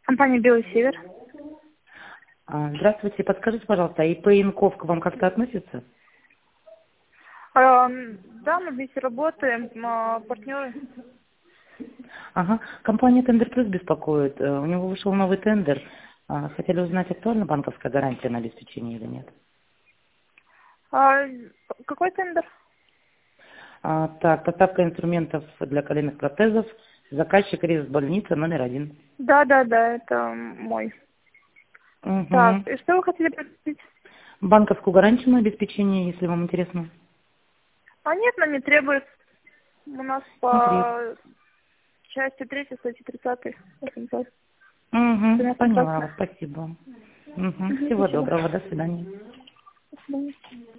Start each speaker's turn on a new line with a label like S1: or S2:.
S1: Компания «Белый север».
S2: Здравствуйте, подскажите, пожалуйста, ИП Инков к вам как-то относится?
S1: Да, мы вместе работаем, партнеры.
S2: Ага, компания Тендер Плюс беспокоит. У него вышел новый тендер. Хотели узнать, актуальна банковская гарантия на обеспечение или нет?
S1: Какой тендер?
S2: Так, поставка инструментов для коленных протезов. Заказчик рейс больница номер 1.
S1: Да, это мой. Так,
S2: Угу.
S1: и что вы хотели предложить?
S2: Банковскую гарантию на обеспечение, если вам интересно.
S1: Нет, нам не требует. У нас
S2: Не требует.
S1: по части 3, статьи 30.
S2: Угу,
S1: Цена
S2: поняла
S1: контракта.
S2: вас, спасибо. Угу. Всего
S1: Спасибо.
S2: доброго, до свидания.
S1: До свидания.